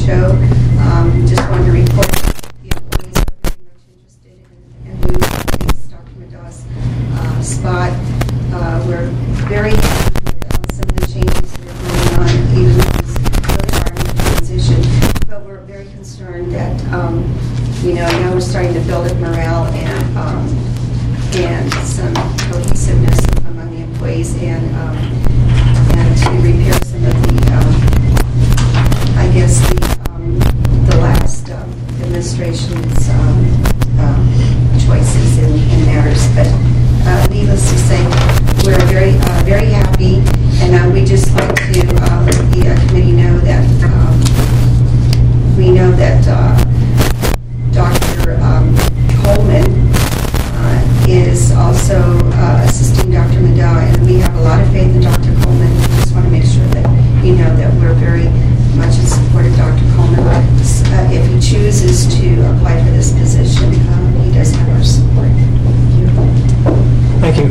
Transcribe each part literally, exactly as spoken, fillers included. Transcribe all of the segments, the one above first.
H O. Um, just wanted to report that the employees are very much interested in, in who takes Doctor Madaw's uh, spot. Uh, we're very happy with um, some of the changes that are going on, even though it's really hard in the transition. But we're very concerned that, um, you know, now we're starting to build up morale and um, and some cohesiveness among the employees, and um, and to repair some of the, um, I guess the um, the last um, administration's um, um, choices in, in matters. But uh, needless to say, we're very uh, very happy, and uh, we just like to uh, let the uh, committee know that um, we know that uh, Doctor Um, Coleman uh, is also uh, assisting Doctor Madaw, and we have a lot of faith in Doctor Coleman. We just want to make sure that you know that we're very much in support of Doctor Coleman. Uh, if he chooses to apply for this position, um, he does have our support. Thank you.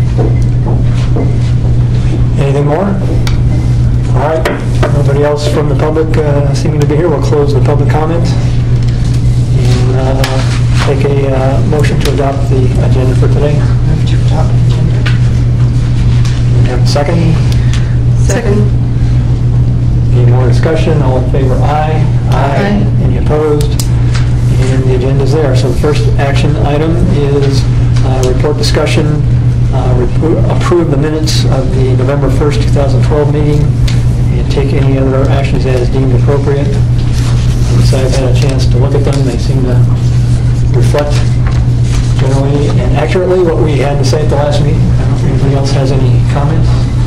Anything more? All right. Nobody else from the public uh, seeming to be here. We'll close the public comment and uh, take a uh, motion to adopt the agenda for today. Move to adopt the agenda. Have a second? Second. Any more discussion? All in favor, aye. Aye. Any opposed? And the agenda is there. So the first action item is uh, report discussion, uh, repro- approve the minutes of the November first, two thousand twelve meeting, and take any other actions as deemed appropriate. Since I've had a chance to look at them, they seem to reflect generally and accurately what we had to say at the last meeting. I don't know if anybody else has any comments.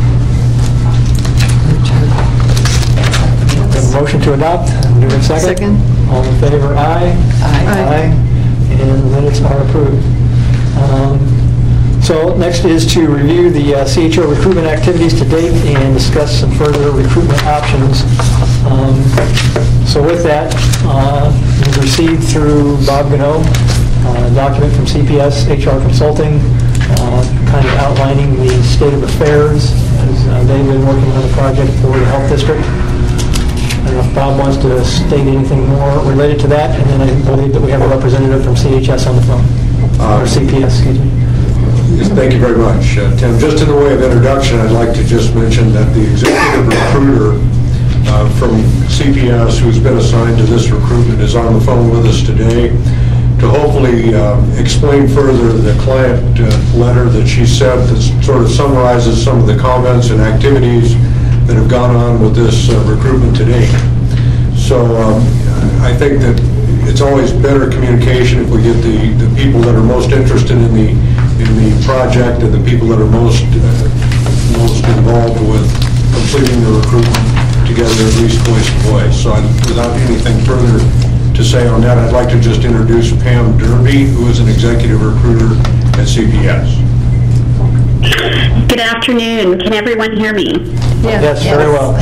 A motion to adopt. Do we have a second? Second. All in favor, aye. Aye. Aye. And the minutes are approved. Um, so next is to review the uh, C H O recruitment activities to date and discuss some further recruitment options. Um, so with that, uh, we've received through Bob Gano uh, a document from C P S H R Consulting, uh, kind of outlining the state of affairs as uh, they've been working on the project for the health district. I don't know if Bob wants to state anything more related to that, and then I believe that we have a representative from C H S on the phone, uh, or C P S, excuse me. Yes, thank you very much, uh, Tim. Just in the way of introduction, I'd like to just mention that the executive recruiter uh, from C P S, who's been assigned to this recruitment, is on the phone with us today to hopefully uh, explain further the client uh, letter that she sent that sort of summarizes some of the comments and activities that have gone on with this uh, recruitment today. So um, I think that it's always better communication if we get the, the people that are most interested in the in the project and the people that are most uh, most involved with completing the recruitment together, at least voice to voice. So I, without anything further to say on that, I'd like to just introduce Pam Derby, who is an executive recruiter at C P S. Good afternoon. Can everyone hear me? Yeah. Yes, yes, very well.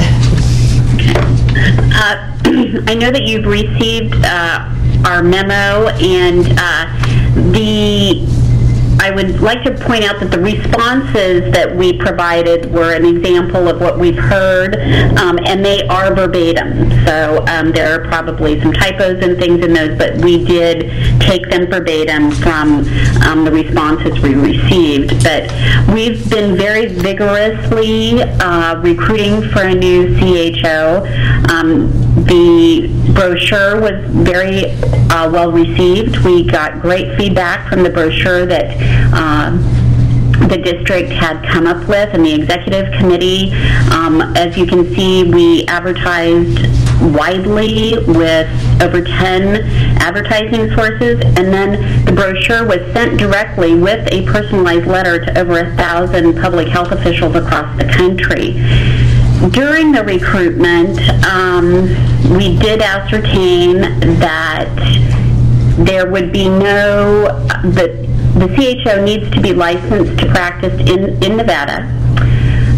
Uh, I know that you've received uh, our memo, and uh, the I would like to point out that the responses that we provided were an example of what we've heard, um, and they are verbatim. So um, there are probably some typos and things in those, but we did take them verbatim from um, the responses we received. But we've been very vigorously uh, recruiting for a new C H O. Um, the brochure was very uh, well received. We got great feedback from the brochure that uh, the district had come up with, and the executive committee. Um, as you can see, we advertised widely with over ten advertising sources, and then the brochure was sent directly with a personalized letter to over a thousand public health officials across the country. During the recruitment, um, we did ascertain that there would be no, the, the C H O needs to be licensed to practice in, in Nevada.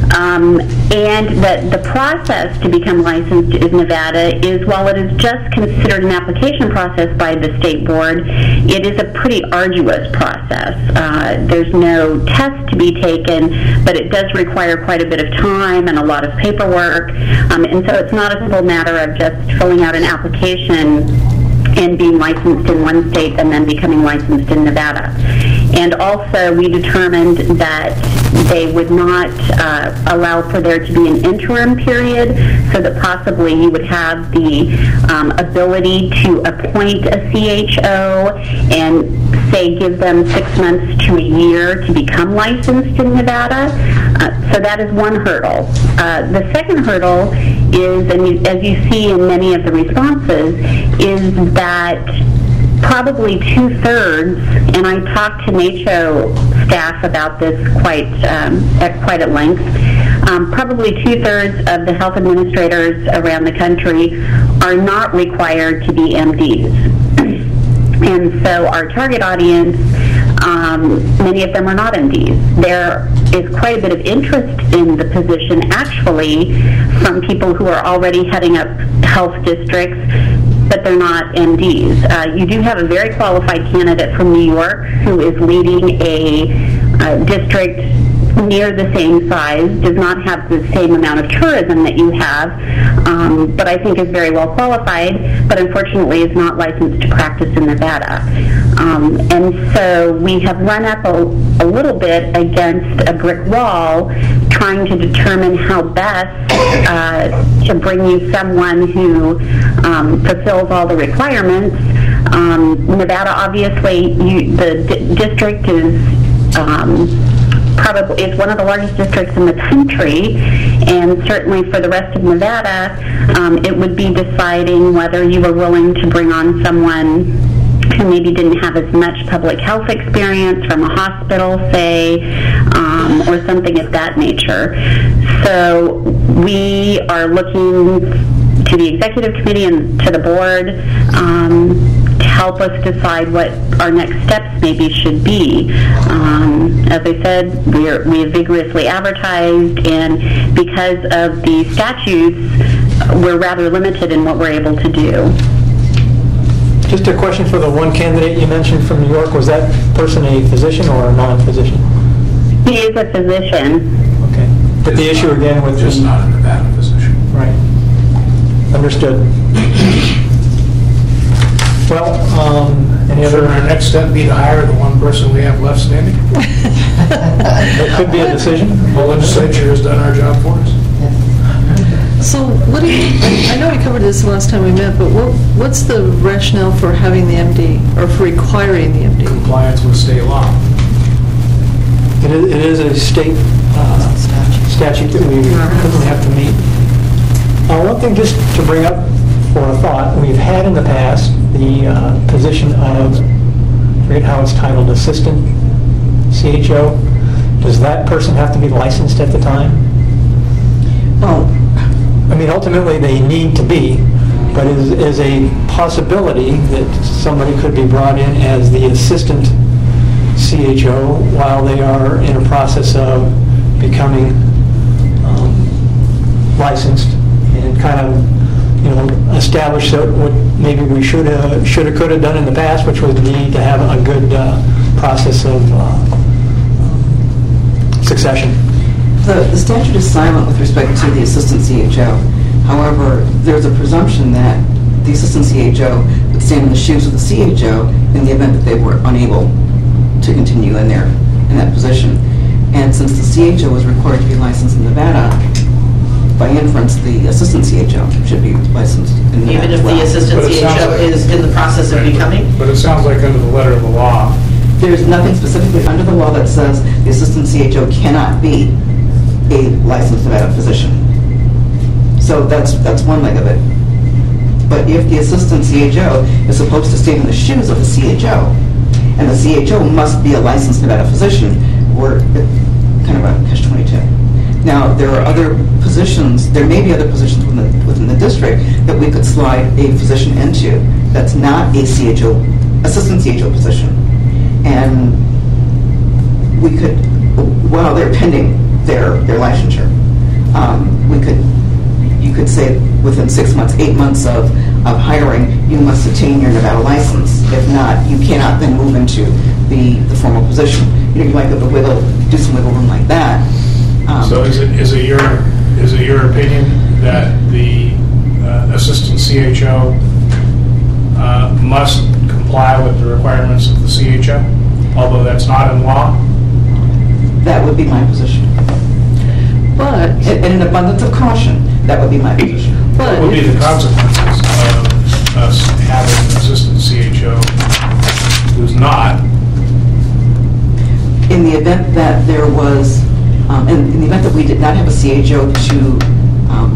Um, and that the process to become licensed in Nevada is, while it is just considered an application process by the state board, it is a pretty arduous process. Uh, there's no test to be taken, but it does require quite a bit of time and a lot of paperwork. Um, and so it's not a simple matter of just filling out an application and being licensed in one state and then becoming licensed in Nevada. And also, we determined that they would not uh, allow for there to be an interim period, so that possibly you would have the um, ability to appoint a C H O and, say, give them six months to a year to become licensed in Nevada. Uh, so that is one hurdle. Uh, the second hurdle is, and you, as you see in many of the responses, is that probably two-thirds, and I talked to NACCHO staff about this quite um, at quite at length, um, probably two-thirds of the health administrators around the country are not required to be M Ds. And so our target audience, um, many of them are not M Ds. There is quite a bit of interest in the position, actually, from people who are already heading up health districts, but they're not M Ds. Uh, you do have a very qualified candidate from New York who is leading a uh, district near the same size, does not have the same amount of tourism that you have, um, but I think is very well qualified, but unfortunately is not licensed to practice in Nevada. Um, and so we have run up a, a little bit against a brick wall trying to determine how best uh, to bring you someone who um, fulfills all the requirements. Um, Nevada, obviously, you, the d- district is um, probably is one of the largest districts in the country, and certainly for the rest of Nevada, um, it would be deciding whether you were willing to bring on someone who maybe didn't have as much public health experience from a hospital, say, um, or something of that nature. So we are looking to the executive committee and to the board um, to help us decide what our next steps maybe should be. Um, as I said, we are, we have vigorously advertised, and because of the statutes, we're rather limited in what we're able to do. Just a question for the one candidate you mentioned from New York. Was that person a physician or a non-physician? He is a physician. Okay. But the issue again with Just the... not a Nevada physician. Right. Understood. Well, um, any Should other... our next step be to hire the one person we have left standing? That could be a decision. The legislature has done our job for us. So what do you, I I know we covered this the last time we met, but what what's the rationale for having the M D, or for requiring the M D? Compliance with state law. It is, it is a state uh, statute that we currently have to meet. Uh, one thing just to bring up for a thought, we've had in the past the uh, position of, I forget how it's titled, assistant C H O. Does that person have to be licensed at the time? Oh, I mean, ultimately, they need to be, but is, is a possibility that somebody could be brought in as the assistant C H O while they are in a process of becoming um, licensed, and kind of, you know, establish that what maybe we should have, should have, could have done in the past, which would be to have a good uh, process of uh, succession. The, the statute is silent with respect to the assistant C H O. However, there's a presumption that the assistant C H O would stand in the shoes of the C H O in the event that they were unable to continue in their in that position. And since the C H O is required to be licensed in Nevada, by inference, the assistant C H O should be licensed in Nevada. Even if as well. the assistant But it C H O sounds like- is in the process of becoming? But it sounds like under the letter of the law, There's nothing specifically under the law that says the assistant C H O cannot be a licensed Nevada physician. So that's that's one leg of it. But if the assistant C H O is supposed to stand in the shoes of the C H O, and the C H O must be a licensed Nevada physician, we're kind of a catch twenty-two. Now, there are other positions, there may be other positions within the, within the district that we could slide a physician into that's not a C H O, assistant C H O position. And we could, while they're pending their, their licensure. Um, we could, you could say within six months, eight months of, of hiring, you must attain your Nevada license. If not, you cannot then move into the, the formal position. You know, you might be able to wiggle, do some wiggle room like that. Um, So is it, is it your, is it your opinion that the uh, assistant C H O uh, must comply with the requirements of the C H O, although that's not in law? That would be my position. But, In in an abundance of caution, that would be my position. but, What would be the consequences of us having an assistant C H O who's not? In the event that there was, um, in, in the event that we did not have a C H O to, um,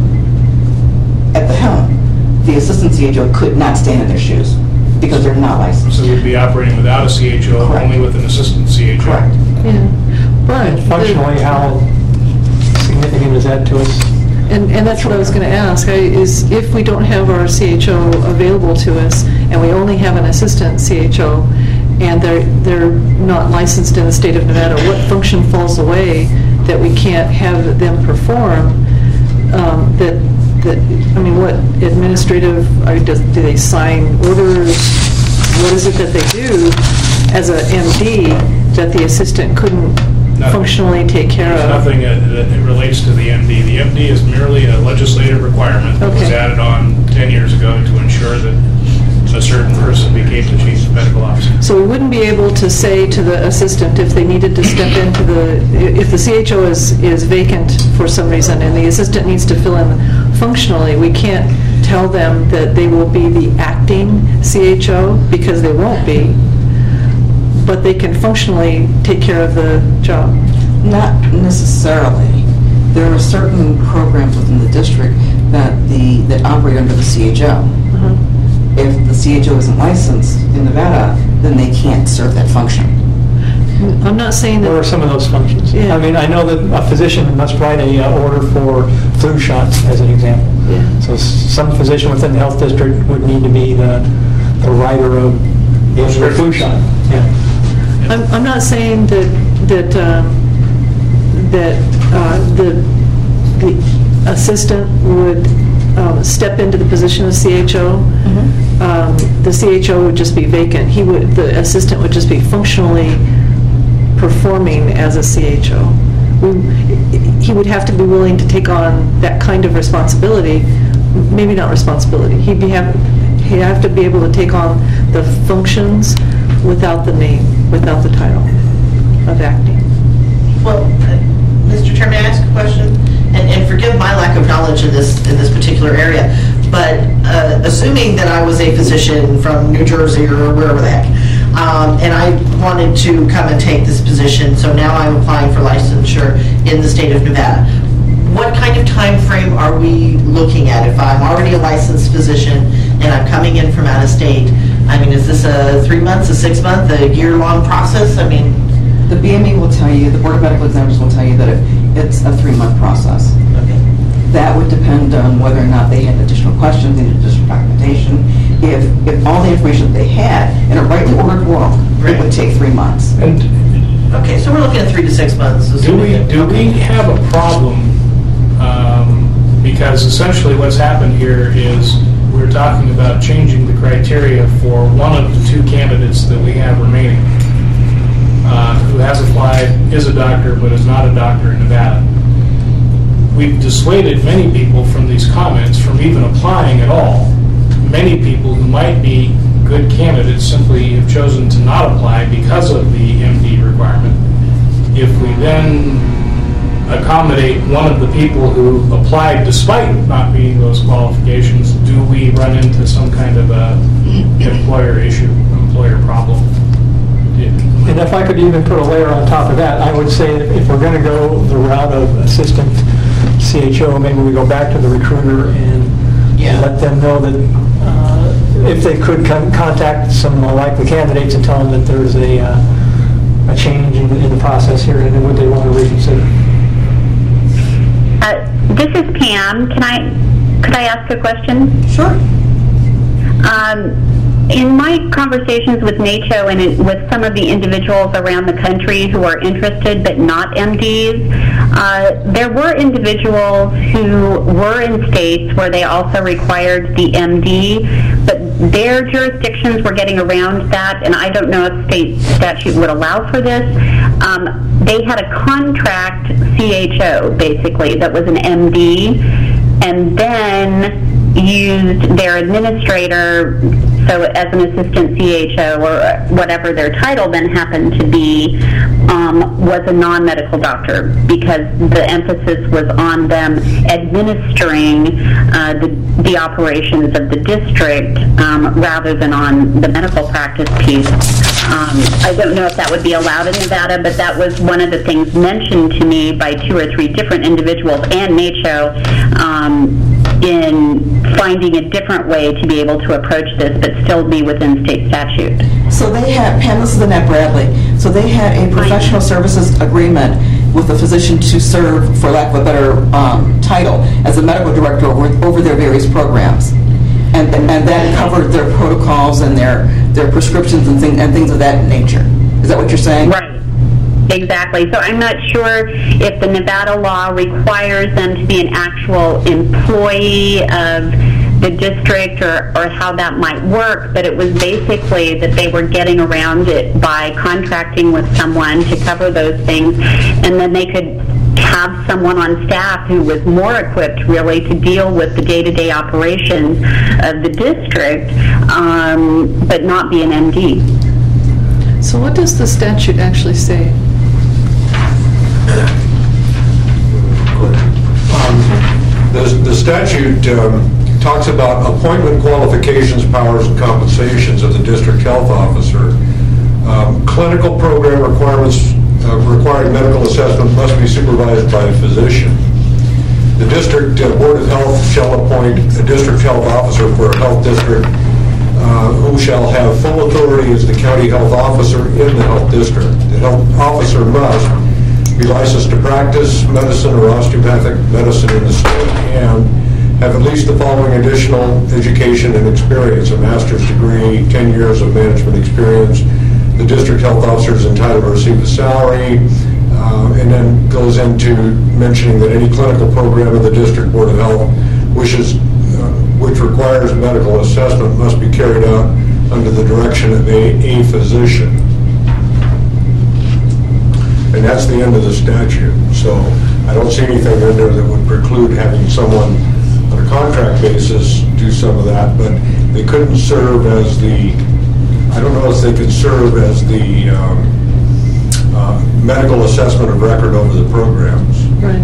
at the helm, the assistant C H O could not stand in their shoes because they're not licensed. So we'd be operating without a C H O, Correct. only with an assistant C H O? Correct. yeah, but. the- Functionally, how significant is that to us? And, and that's what I was going to ask, I- is if we don't have our C H O available to us, and we only have an assistant C H O, and they're, they're not licensed in the state of Nevada, what function falls away that we can't have them perform, um, that, that, I mean, what administrative, are, does, do they sign orders? What is it that they do as a M D that the assistant couldn't Nothing. functionally take care There's of? nothing that that relates to the M D. The M D is merely a legislative requirement that was Okay. added on ten years ago to ensure that a certain person became the chief medical officer. So we wouldn't be able to say to the assistant if they needed to step into the, if the C H O is, is vacant for some reason and the assistant needs to fill in functionally, we can't tell them that they will be the acting C H O because they won't be, but they can functionally take care of the job. Not necessarily. There are certain programs within the district that the, that operate under the C H O. Uh-huh. If the C H O isn't licensed in Nevada, then they can't serve that function. I'm not saying What are that, some of those functions? Yeah. I mean, I know that a physician must write a uh, order for flu shots, as an example. Yeah. So s- some physician within the health district would need to be the, the writer of the actual flu shot. Yeah. I'm, I'm not saying that, that, um, that uh, the, the assistant would um, step into the position of C H O. Um, The C H O would just be vacant. He would, the assistant would just be functionally performing as a C H O. We- He would have to be willing to take on that kind of responsibility, maybe not responsibility. He'd be have, he'd have to be able to take on the functions without the name, without the title of acting. Well, uh, Mister Chair, may I ask a question? And, and forgive my lack of knowledge in this, in this particular area, but uh, assuming that I was a physician from New Jersey or wherever the heck, um, and I wanted to come and take this position, so now I'm applying for licensure in the state of Nevada. What kind of time frame are we looking at? If I'm already a licensed physician and I'm coming in from out of state, I mean, is this a three months, a six month, a year long process? I mean, The B M E will tell you, the Board of Medical Examiners will tell you that it, it's a three-month process. okay. That would depend on whether or not they had additional questions, needed additional documentation. If, if all the information that they had in a rightly ordered world, it would take three months. And Okay, so we're looking at three to six months. do we, do we have a problem? um, Because essentially what's happened here is we're talking about changing the criteria for one of the two candidates that we have remaining, uh, who has applied, is a doctor, but is not a doctor in Nevada. We've dissuaded many people from these comments from even applying at all. Many people who might be good candidates simply have chosen to not apply because of the M D requirement. If we then accommodate one of the people who applied despite not meeting those qualifications, do we run into some kind of a employer issue, employer problem? And if I could even put a layer on top of that, I would say that if we're going to go the route of assistant C H O, maybe we go back to the recruiter and Yeah. let them know that uh, if they could con- contact some likely candidates and tell them that there's a, uh, a change in, in the process here and would they want to reconsider. Uh, This is Pam. Can I, could I ask a question? Sure. Um, in my conversations with NACHO and in, with some of the individuals around the country who are interested but not M Ds, uh, there were individuals who were in states where they also required the M D, but their jurisdictions were getting around that, and I don't know if state statute would allow for this. Um, they had a contract C H O, basically, that was an M D, and then used their administrator, so as an assistant C H O or whatever their title then happened to be, um, was a non-medical doctor, because the emphasis was on them administering uh, the, the operations of the district um, rather than on the medical practice piece. Um, I don't know if that would be allowed in Nevada, but that was one of the things mentioned to me by two or three different individuals and NACHO um, in finding a different way to be able to approach this, but still be within state statute. So they had, Pam, this is Annette Bradley, so they had a professional services agreement with a physician to serve, for lack of a better um, title, as a medical director over, over their various programs. And, and, and that covered their protocols and their, their prescriptions and, thing, and things of that nature. Is that what you're saying? Right. Exactly. So I'm not sure if the Nevada law requires them to be an actual employee of the district or, or how that might work, but it was basically that they were getting around it by contracting with someone to cover those things, and then they could have someone on staff who was more equipped really to deal with the day-to-day operations of the district, um, but not be an M D. So what does the statute actually say? Um, the, the statute um, talks about appointment qualifications, powers, and compensations of the district health officer. Um, clinical program requirements uh, requiring medical assessment must be supervised by a physician. The district uh, board of health shall appoint a district health officer for a health district uh, who shall have full authority as the county health officer in the health district. The health officer must be licensed to practice medicine or osteopathic medicine in the state and have at least the following additional education and experience: a master's degree, ten years of management experience. The district health officer is entitled to receive a salary, uh, and then goes into mentioning that any clinical program of the district board of health wishes, uh, which requires medical assessment, must be carried out under the direction of a, a physician. And that's the end of the statute. So I don't see anything in there that would preclude having someone on a contract basis do some of that, but they couldn't serve as the, I don't know if they could serve as the um, uh, medical assessment of record over the programs. Right.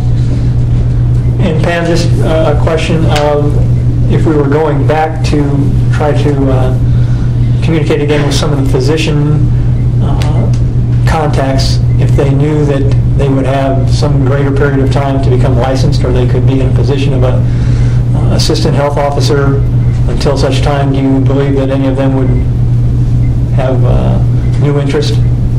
And Pam, just uh, a question of if we were going back to try to uh, communicate again with some of the physician uh, contacts, if they knew that they would have some greater period of time to become licensed, or they could be in a position of a uh, assistant health officer until such time, do you believe that any of them would have uh, new interest?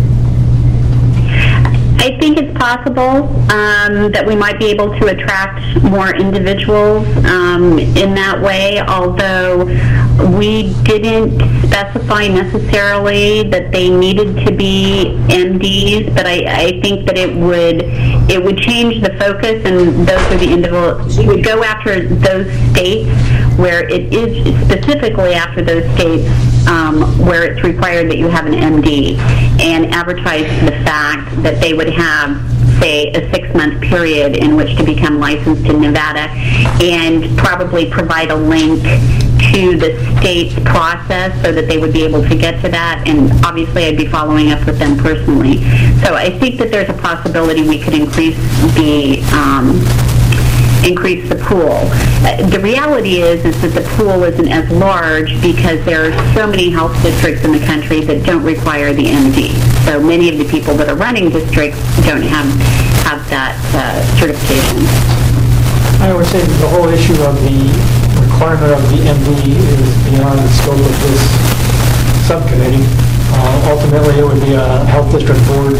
I think it's possible um, that we might be able to attract more individuals um, in that way, although we didn't specify necessarily that they needed to be M Ds, but I, I think that it would it would change the focus, and those are the individuals. We would go after those states where it is specifically after those states um, where it's required that you have an M D, and advertise the fact that they would have, say, a six-month period in which to become licensed in Nevada, and probably provide a link to the state's process so that they would be able to get to that, and obviously I'd be following up with them personally. So I think that there's a possibility we could increase the um, increase the pool. Uh, the reality is is that the pool isn't as large because there are so many health districts in the country that don't require the M D. So many of the people that are running districts don't have have that uh, certification. I would say the whole issue of the requirement of the M D is beyond the scope of this subcommittee. Uh, ultimately, it would be a health district board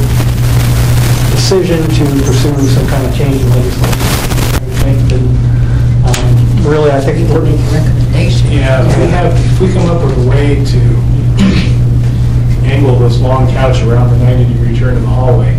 decision to pursue some kind of change in legislation. I think that, um, really, I think, People make a recommendation. Yeah, if we have, if we come up with a way to angle this long couch around the ninety degree turn in the hallway,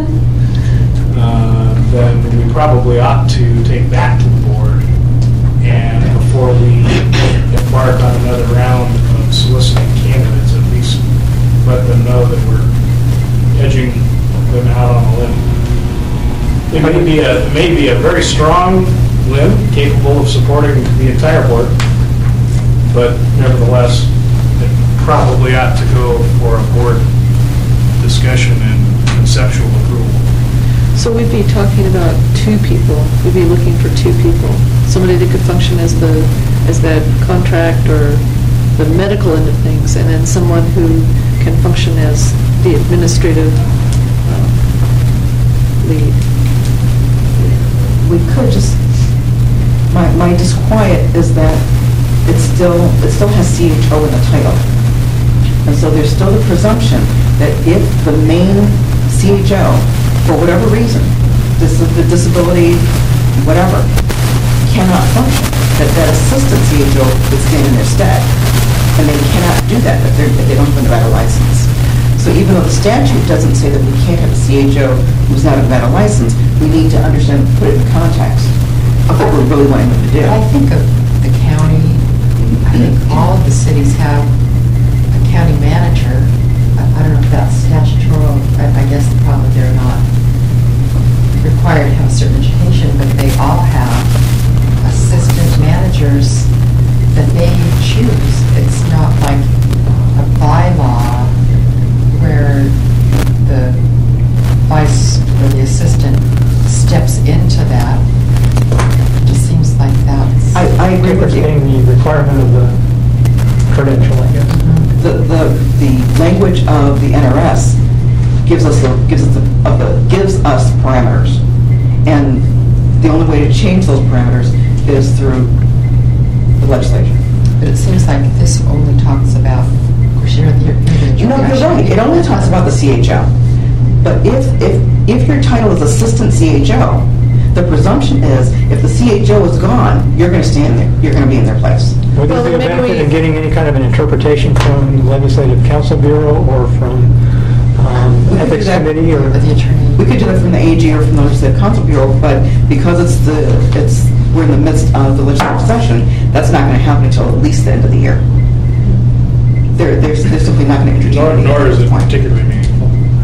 uh, then we probably ought to take that to the board, and before we embark on another round of soliciting candidates, at least let them know that we're edging them out on a limb. It may be a, it may be a very strong limb, capable of supporting the entire board, but nevertheless, it probably ought to go for a board discussion and conceptual approval. So we'd be talking about two people, we'd be looking for two people, somebody that could function as the, as that contract or the medical end of things, and then someone who can function as the administrative uh, lead. We could just, my, my disquiet is that it's still, it still has C H O in the title. And so there's still the presumption that if the main C H O, for whatever reason, this is the disability, whatever, cannot function, that that assistant C H O would stand in their stead. And they cannot do that if, they're, if they don't have a Nevada license. So even though the statute doesn't say that we can't have a C H O who's not a Nevada license, we need to understand, put it in context of what we're really wanting them to do. I think of the county, I think all of the cities have a county manager. I I don't know if that's statutory, I I guess probably they're not required to have a certain education, but they all have assistant managers that they choose. It's not like a bylaw where the vice or the assistant steps into that. It just seems like that's... I, I agree with you. Getting the requirement of the credential, I guess. The, the, the language of the N R S gives us, the gives us, the, of the, gives us parameters. And the only way to change those parameters is through the legislature. But it seems like this only talks about, of course, you're the... You know, you're right. It only talks about the C H O. But if, if, if your title is Assistant C H O, the presumption is if the C H O is gone, you're going to stand there. You're going to be in their place. Would Well, there be a maybe benefit we- in getting any kind of an interpretation from the Legislative Council Bureau or from um, We could do Ethics that. Committee or? Or the attorney. We could do that from the A G or from the Legislative Council Bureau, but because it's the, it's, we're in the midst of the legislative session, that's not going to happen until at least the end of the year. They're, they're, they're simply not going to introduce Nor, it. nor is it particularly meaningful.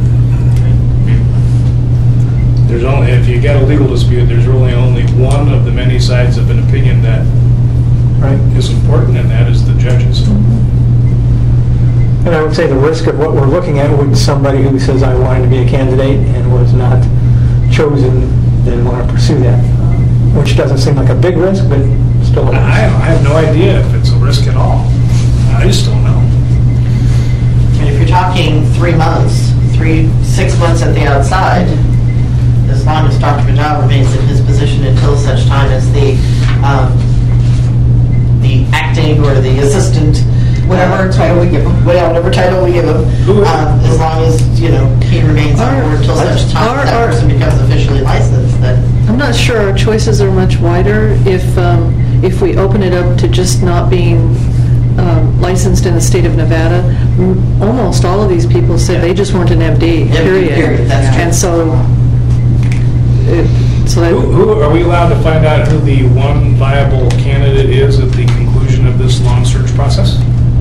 There's only, if you get a legal dispute, there's really only one of the many sides of an opinion that Right. is important, and that is the judges. And I would say the risk of what we're looking at would be somebody who says, I wanted to be a candidate and was not chosen, then want to pursue that, which doesn't seem like a big risk, but still a risk. I, I have no idea if it's a risk at all. I just don't know. And if you're talking three months, three, six months at the outside, as long as Doctor Vidal remains in his position until such time as the, um, the acting or the assistant, Whatever title we give them. whatever title we give him, um, as long as, you know, he remains on board until such time Our- as that our- person becomes officially licensed, then. I'm not sure our choices are much wider if, um, if we open it up to just not being um, licensed in the state of Nevada. M- Almost all of these people said they just weren't an M D, Yeah, period. period, that's true. And so, it- so Who, that, who, are we allowed to find out who the one viable candidate is at the conclusion of this long search process?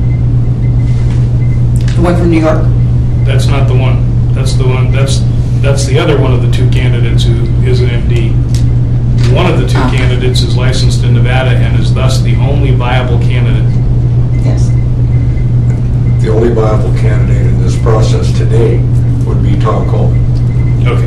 The one from New York? That's not the one. That's the one, that's, that's the other one of the two candidates who is an M D. One of the two Ah. candidates is licensed in Nevada and is thus the only viable candidate. Yes. The only viable candidate in this process today would be Tom Coleman. Okay.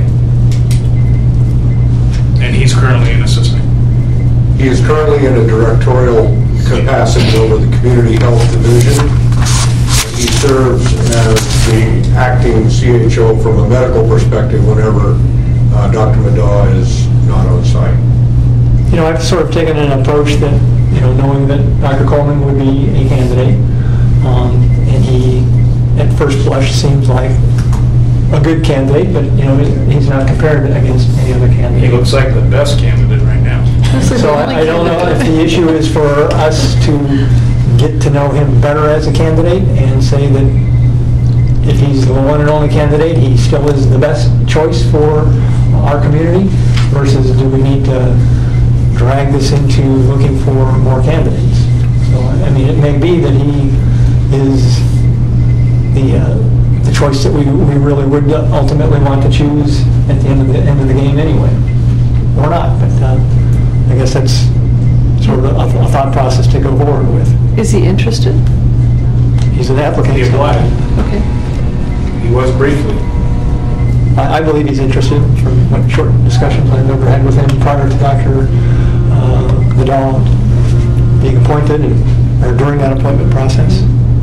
And he's currently an assistant. He is currently in a directorial capacity over the Community Health Division. He serves as the acting C H O from a medical perspective whenever uh, Doctor Madaw is not on site. You know, I've sort of taken an approach that, you know, knowing that Doctor Coleman would be a candidate, um, and he, at first blush, seems like a good candidate, but, you know, he's not compared against any other He candidate. looks like the best candidate right now. obviously So the I only I don't know if candidate. the issue is for us to get to know him better as a candidate and say that if he's the one and only candidate, he still is the best choice for our community, versus do we need to drag this into looking for more candidates? So, I mean, it may be that he is the, uh, the choice that we, we really would ultimately want to choose at the end of the, end of the game anyway. Or not, but uh, I guess that's sort of a, a thought process to go forward with. Is he interested? He's an applicant. He applied. Okay. He was briefly. I, I believe he's interested from what short discussions I've ever had with him prior to Doctor Uh, Vidal being appointed and, or during that appointment process.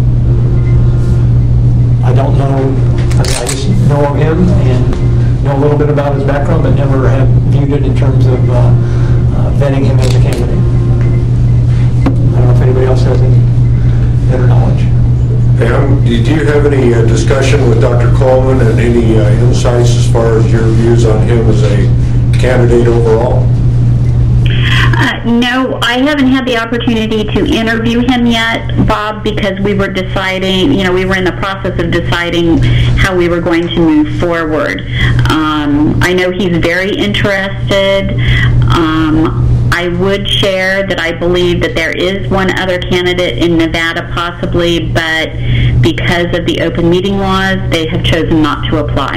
I don't know, I mean, I just know of him and know a little bit about his background, but never have viewed it in terms of uh, uh, vetting him as a candidate. I don't know if anybody else has any better knowledge. Pam, did you have any uh, discussion with Doctor Coleman and any uh, insights as far as your views on him as a candidate overall? Uh, no, I haven't had the opportunity to interview him yet, Bob, because we were deciding, you know, we were in the process of deciding how we were going to move forward. Um, I know he's very interested. Um, I would share that I believe that there is one other candidate in Nevada possibly, but because of the open meeting laws, they have chosen not to apply.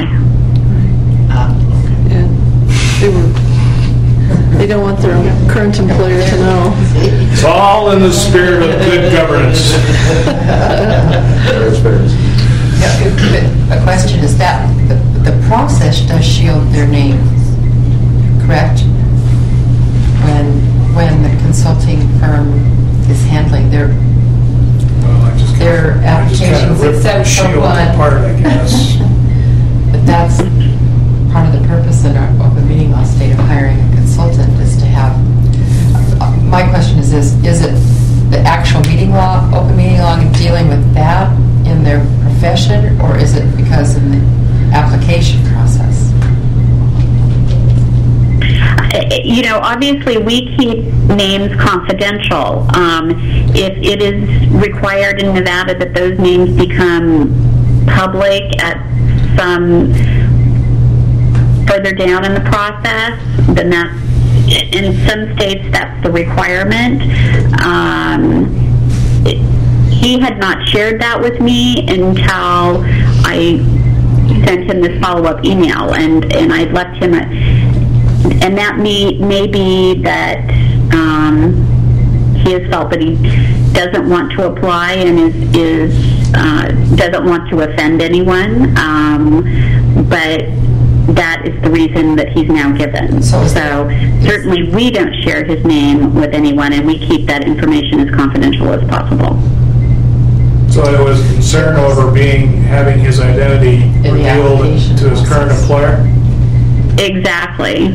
Yeah. They were, they don't want their current employer to know. It's all in the spirit of good governance. A question is that the, the process does shield their name, correct? When when the consulting firm is handling their Well, I just Their kinda- I just kinda applications, ripped except the for shield one. apart, I guess. But that's part of the purpose in our open meeting law state of hiring a consultant is to have, uh, my question is this, is it the actual meeting law, open meeting law, and dealing with that in their profession, or is it because in the application process? You know, obviously we keep names confidential. Um, if it is required in Nevada that those names become public at some further down in the process, then that's, in some states that's the requirement. Um, it, he had not shared that with me until I sent him this follow-up email, and, and I left him a and that may, may be that um, he has felt that he doesn't want to apply and is, is uh, doesn't want to offend anyone, um, but that is the reason that he's now given. So, so certainly we don't share his name with anyone, and we keep that information as confidential as possible. So it was concern over being, having his identity the revealed application to his current process. employer? Exactly.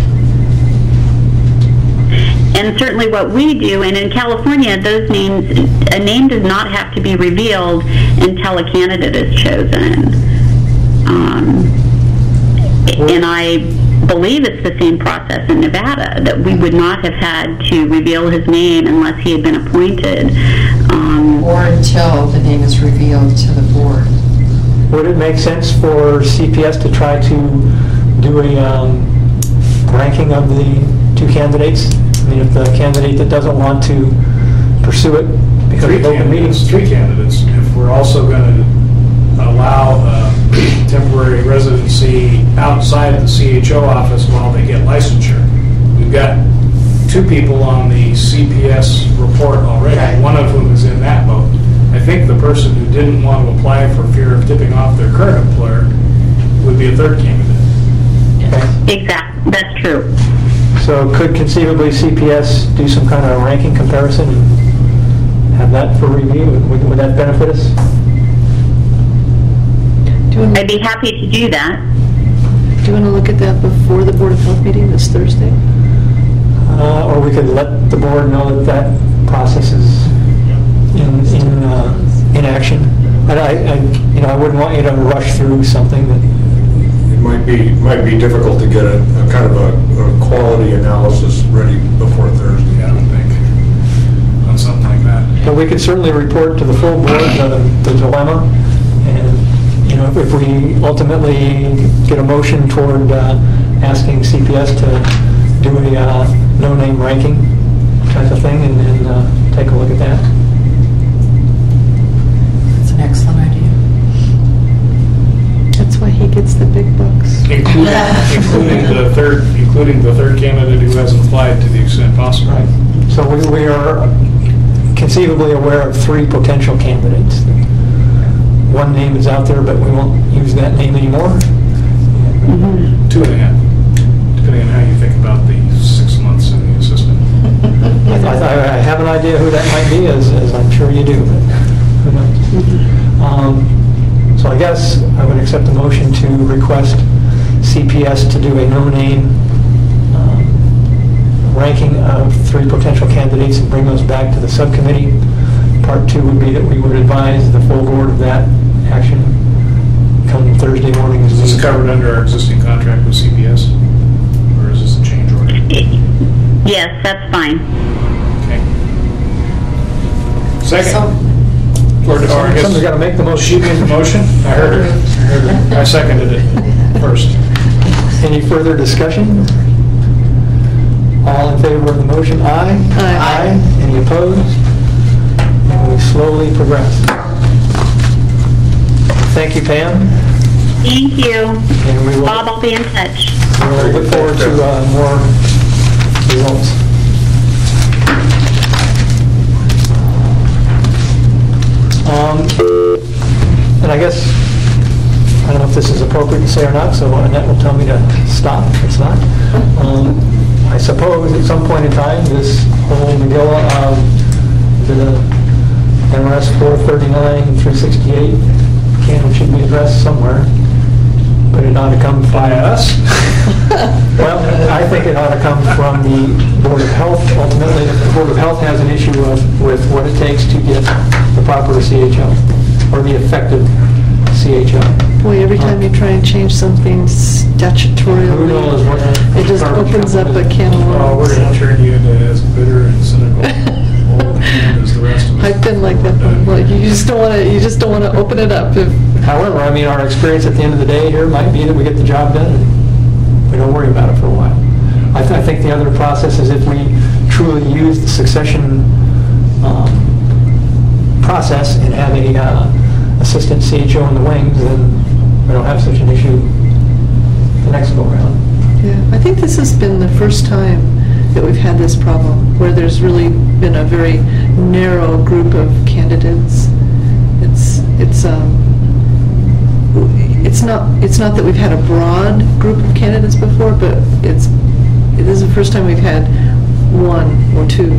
And certainly what we do, and in California, those names, a name does not have to be revealed until a candidate is chosen. Um, and I believe it's the same process in Nevada, that we would not have had to reveal his name unless he had been appointed. Um, Or until the name is revealed to the board? Would it make sense for C P S to try to do a um, ranking of the two candidates? I mean, if the candidate that doesn't want to pursue it because Three of open candidates, meetings. three candidates. If we're also going to allow uh, temporary residency outside the C H O office while they get licensure. We've got two people on the C P S report already, Right. one of whom is in that boat. I think the person who didn't want to apply for fear of tipping off their current employer would be a third candidate. exact, that's true. So could conceivably C P S do some kind of ranking comparison and have that for review? Would, would that benefit us? Do you want I'd be happy to do that. do you want to look at that before the Board of Health meeting this Thursday? Uh, or we could let the board know that that process is in, in, uh, in action. But I, I, you know, I wouldn't want you to rush through something that might be, might be difficult to get a, a kind of a, a quality analysis ready before Thursday. Yeah, I would think, on something like that. But we could certainly report to the full board the, the dilemma, and, you know, if we ultimately get a motion toward uh, asking C P S to do a uh, no-name ranking type of thing, and then uh, take a look at that. That's an excellent idea. That's why he gets the big bucks. Including, including the third, including the third candidate who hasn't applied to the extent possible. Right. So we, we are conceivably aware of three potential candidates. One name is out there, but we won't use that name anymore. Mm-hmm. Two and a half, depending on how you think about the six months in the assistant. I, I, I have an idea who that might be, as, as I'm sure you do, but who knows? Mm-hmm. Um, so I guess I would accept the motion to request C P S to do a no-name um, ranking of three potential candidates and bring those back to the subcommittee. Part two would be that we would advise the full board of that action come Thursday morning. Is this covered under our existing contract with C P S? Or is this a change order? Yes, that's fine. Okay. Second. So, Or, or I guess- Somebody's got to make the motion. She made the motion? I heard her. I heard her. I seconded it first. Any further discussion? All in favor of the motion, aye? Aye. Aye. Any opposed? And we slowly progress. Thank you, Pam. Thank you. And we will, Bob, I'll be in touch. we'll look forward to uh, more results. Um, and I guess, I don't know if this is appropriate to say or not, so Annette will tell me to stop if it's not. Um, I suppose at some point in time, this whole Megillah of the M R S four thirty-nine, three sixty-eight canon should be addressed somewhere, but it ought to come from... By us? Well, I think it ought to come from the Board of Health. Ultimately, if the Board of Health has an issue of, with what it takes to get the proper C H O, or the effective C H O. Boy, every time you try and change something statutorily, Who knows what... it just opens up a can of Oh, we're worms. going to turn you into as bitter and cynical old hand as the rest of us. I've been like that. Like, you just don't want to. You just don't want to open it up. If, However, I mean, our experience at the end of the day here might be that we get the job done and we don't worry about it for a while. I, th- I think the other process is if we truly use the succession um, process and have a uh, assistant C H O in the wings, then we don't have such an issue the next go around. yeah, I think this has been the first time that we've had this problem where there's really been a very narrow group of candidates. It's it's um. It's not, it's not that we've had a broad group of candidates before, but it's, it is the first time we've had one or two.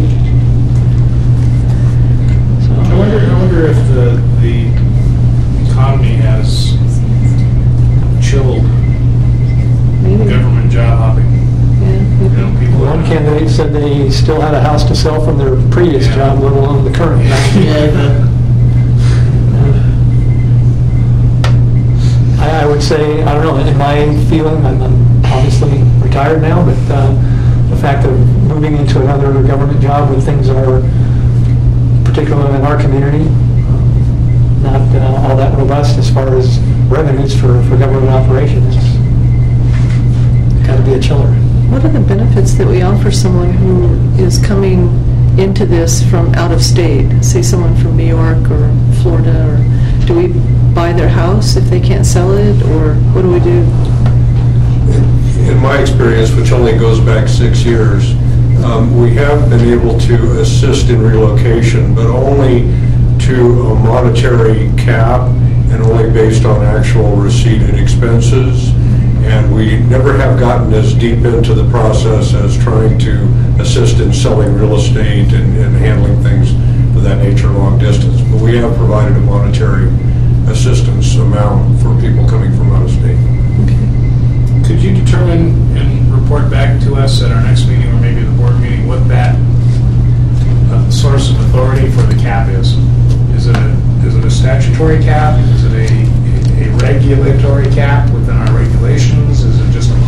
I wonder, I wonder if the, the economy has chilled Maybe. government job hopping. Yeah, You maybe. know, people. One candidate said they still had a house to sell from their previous Yeah. job, let alone the current. Yeah. I, I would say, I don't know, in my feeling, I'm, I'm obviously retired now, but uh, the fact of moving into another government job when things are, particularly in our community, uh, not uh, all that robust as far as revenues for, for government operations, got to be a chiller. What are the benefits that we offer someone who is coming into this from out of state? Say someone from New York or Florida, or do we buy their house if they can't sell it, or what do we do? In my experience, which only goes back six years, um, we have been able to assist in relocation, but only to a monetary cap and only based on actual receipted expenses. And we never have gotten as deep into the process as trying to assist in selling real estate and, and handling things of that nature long distance. But we have provided a monetary assistance amount for people coming from out of state. Could you determine and report back to us at our next meeting, or maybe the board meeting, what that uh, source of authority for the cap is? Is it a, is it a statutory cap? Is it a, a regulatory cap within our regulations?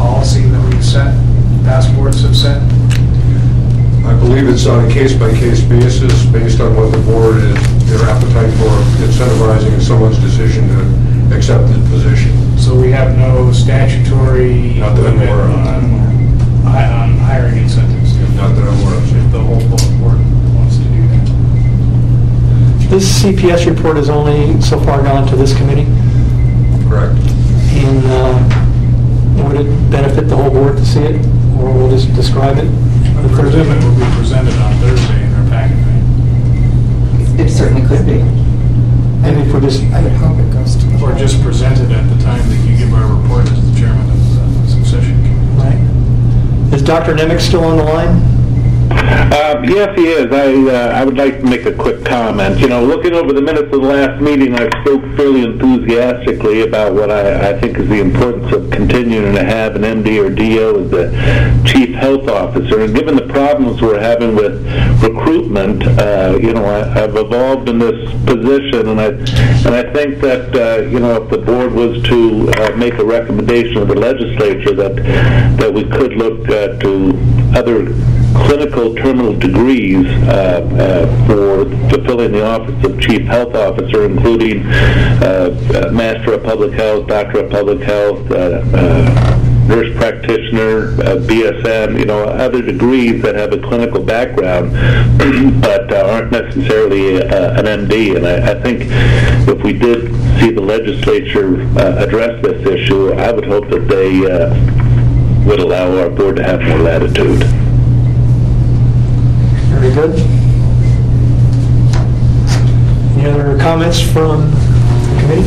policy that we've set, past boards have set? I believe it's on a case-by-case basis, based on what the board is, their appetite for incentivizing someone's decision to accept the position. So we have no statutory Not that I'm limit aware of. on, hi- on hiring incentives? if- Not that I'm aware of. If the whole board wants to do that. This C P S report has only so far gone to this committee, Correct. and uh, would it benefit the whole board to see it, or we'll just describe it? I presume it will be presented on Thursday in our packet, right? It certainly could be. Maybe if we just, I would hope it goes to the... Or just presented at the time that you give our report as the chairman of the succession committee. right. Is Doctor Nemec still on the line? Uh, yes, he is. I uh, I would like to make a quick comment. You know, looking over the minutes of the last meeting, I spoke fairly enthusiastically about what I, I think is the importance of continuing to have an M D or D O as the chief health officer. And given the problems we're having with recruitment, uh, you know, I, I've evolved in this position, and I and I think that uh, you know, if the board was to uh, make a recommendation of the legislature that that we could look uh, to other clinical terminal degrees uh, uh, for fulfilling the office of Chief Health Officer, including uh, uh, Master of Public Health, Doctor of Public Health, uh, uh, Nurse Practitioner, uh, B S N, you know, other degrees that have a clinical background but uh, aren't necessarily uh, an M D. And I, I think if we did see the legislature uh, address this issue, I would hope that they uh, would allow our board to have more latitude. Very good. Any other comments from the committee?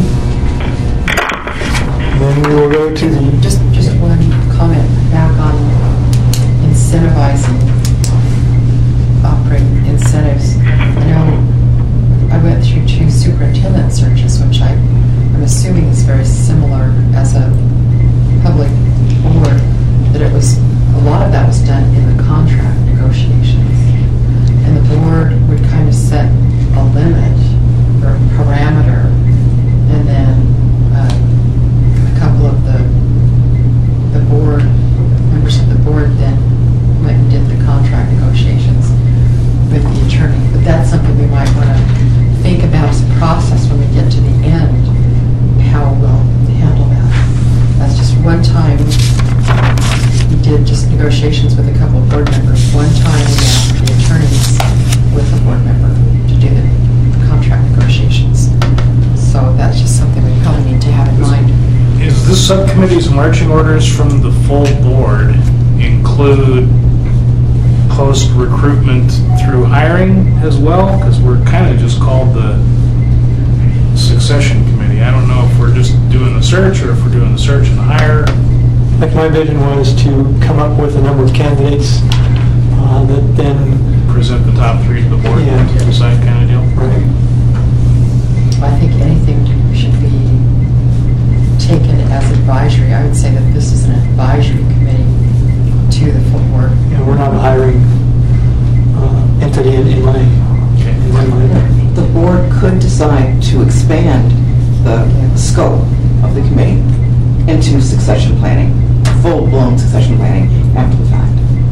Then we will go to the... Just, just one comment back on incentivizing, operating incentives. I know I went through two superintendent searches, which I, I'm assuming is very similar as a public board, that it was, a lot of that was done in the contract negotiations. And the board would kind of set a limit or a parameter, and then uh, a couple of the the board members of the board then went and did the contract negotiations with the attorney. But that's something we might want to think about as a process when we get to the end, how we'll handle that. That's just one time we did just negotiations with a couple of board members. One time we asked the attorneys with a board member to do the contract negotiations. So that's just something we probably need to have in mind. Is this subcommittee's marching orders from the full board include post recruitment through hiring as well? Because we're kind of just called the succession committee. I don't know if we're just doing the search or if we're doing the search and hire. Like my vision was to come up with a number of candidates uh, that then... Present the top three to the board Yeah. to decide kind of deal. Right. I think anything should be taken as advisory. I would say that this is an advisory committee to the full board. You know, we're not a hiring uh, entity in, in my in my mind. The board could decide to expand the scope of the committee into succession planning, full-blown succession planning after the fact.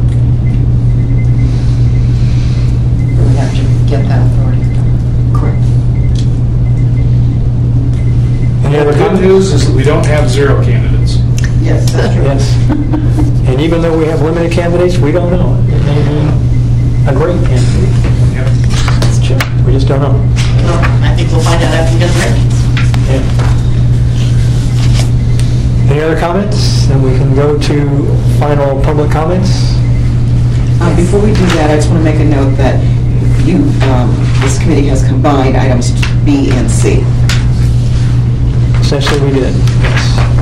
We have to get that authority. Correct. Any other The good comments? news is that we don't have zero candidates. Yes, that's true. Yes. And even though we have limited candidates, we don't know. It may be a great candidate. Yep. That's true. We just don't know. Well, I think we'll find out after we get the rankings. Yeah. Any other comments? Then we can go to final public comments. Uh, Before we do that, I just want to make a note that you, um, this committee has combined items B and C. Essentially, we did, yes.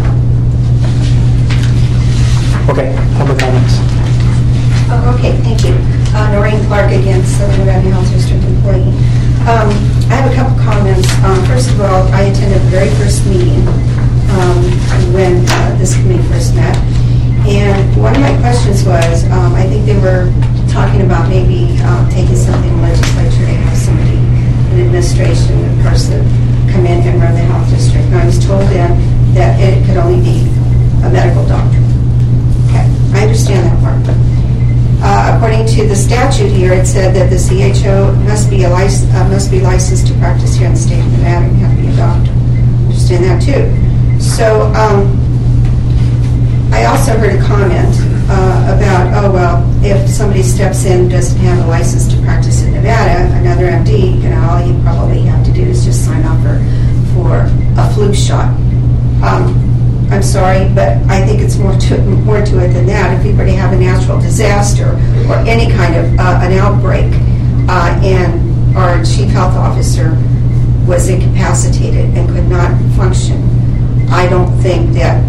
Okay, public comments. Oh, okay, thank you. Uh, Noreen Clark again, Southern Nevada Health District employee. Um, I have a couple comments. Um, first of all, I attended the very first meeting um, when uh, this committee first met. And one of my questions was, um, I think they were talking about maybe uh, taking something in the legislature to have somebody in administration, a person come in and run the health district. And I was told then that it could only be a medical doctor. according to the statute here, it said that the C H O must be a lic- uh, must be licensed to practice here in the state of Nevada and have to be a doctor. Understand that too. So um, I also heard a comment uh, about, oh well, if somebody steps in and doesn't have a license to practice in Nevada, another M D, you know, all you probably have to do is just sign up for for a flu shot. Um, I'm sorry, but I think it's more to more to it than that. If we were to have a natural disaster or any kind of uh, an outbreak, uh, and our chief health officer was incapacitated and could not function, I don't think that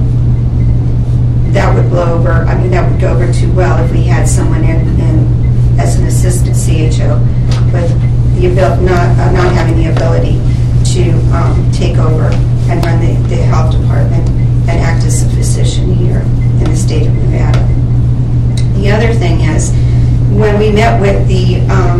that would blow over. I mean, that would go over too well if we had someone in, in as an assistant C H O with the ability, not uh, not having the ability to um, take over and run the, the health department and act as a physician here in the state of Nevada. The other thing is, when we met with the um,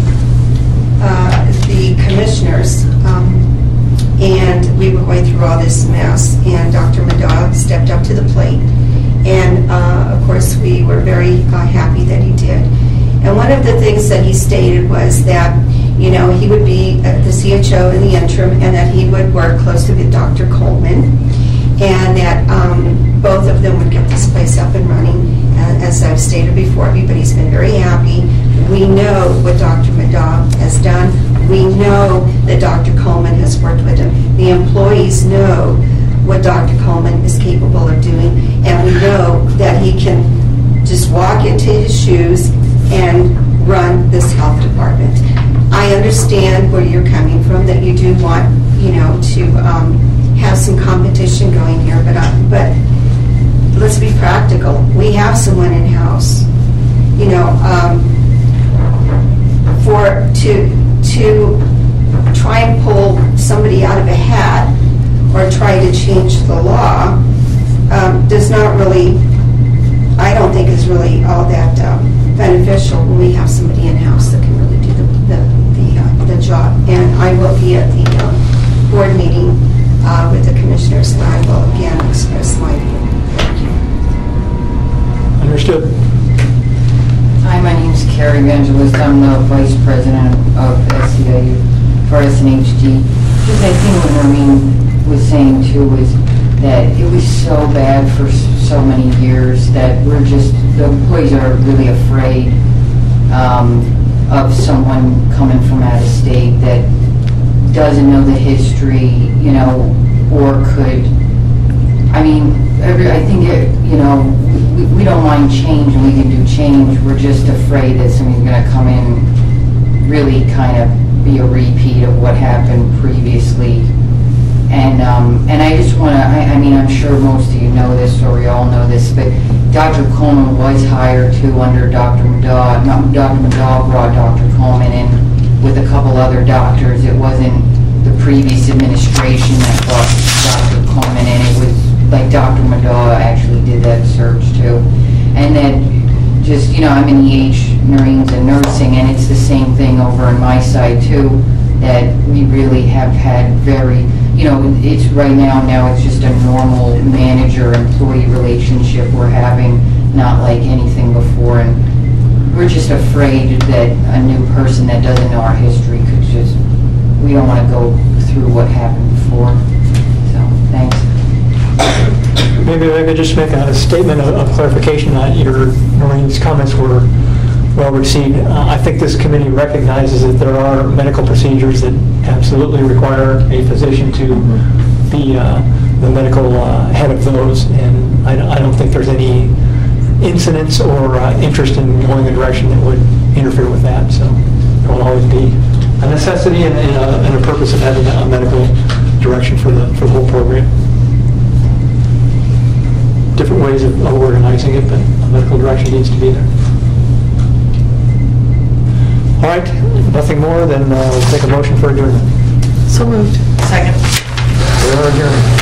uh, the commissioners, um, and we were going through all this mess, and Doctor Madaw stepped up to the plate, and uh, of course we were very uh, happy that he did. And one of the things that he stated was that, you know, he would be the C H O in the interim, and that he would work closely with Doctor Coleman, and that um, both of them would get this place up and running. Uh, as I've stated before, everybody's been very happy. We know what Doctor Madaw has done. We know that Doctor Coleman has worked with him. The employees know what Doctor Coleman is capable of doing, and we know that he can just walk into his shoes and run this health department. I understand where you're coming from, that you do want, you know, to um, have some competition going here, but uh, but let's be practical. We have someone in house, you know, um, for to to try and pull somebody out of a hat or try to change the law um, does not really, I don't think is really all that um, beneficial when we have somebody in house that can really do the the the, uh, the job. And I will be at the um, board meeting uh, with the commissioners, and I will again express my view. Thank you. Understood. Hi, my name is Carrie Evangelist. I'm the Vice President of S C I U for S N H D. Just I think what Noreen was saying too was that it was so bad for so many years that we're just, the employees are really afraid um, of someone coming from out of state that doesn't know the history, you know, or could, I mean, every, I think, it, you know, we, we don't mind change and we can do change. We're just afraid that somebody's going to come in, really kind of be a repeat of what happened previously. And um, and I just want to, I, I mean, I'm sure most of you know this, or we all know this, but Doctor Coleman was hired too under Doctor Madaw. Not, Doctor Madaw brought Doctor Coleman in with a couple other doctors. It wasn't the previous administration that brought Doctor Coleman in. It was like Doctor Madaw actually did that search too. And then just, you know, I'm in E H, Marines and nursing, and it's the same thing over on my side too, that we really have had very, you know, it's right now, now it's just a normal manager-employee relationship we're having, not like anything before. And we're just afraid that a new person that doesn't know our history could just, we don't want to go through what happened before. So, thanks. Maybe I could just make a statement of, of clarification that your Noreen's comments were well received. Uh, I think this committee recognizes that there are medical procedures that absolutely require a physician to be uh, the medical uh, head of those, and I, I don't think there's any incidents or uh, interest in going a direction that would interfere with that. So there will always be a necessity and, and, a, and a purpose of having a medical direction for the for the whole program. Different ways of, of organizing it, but a medical direction needs to be there. All right, nothing more, then uh, we'll take a motion for adjournment. So moved. Second. We are adjourned.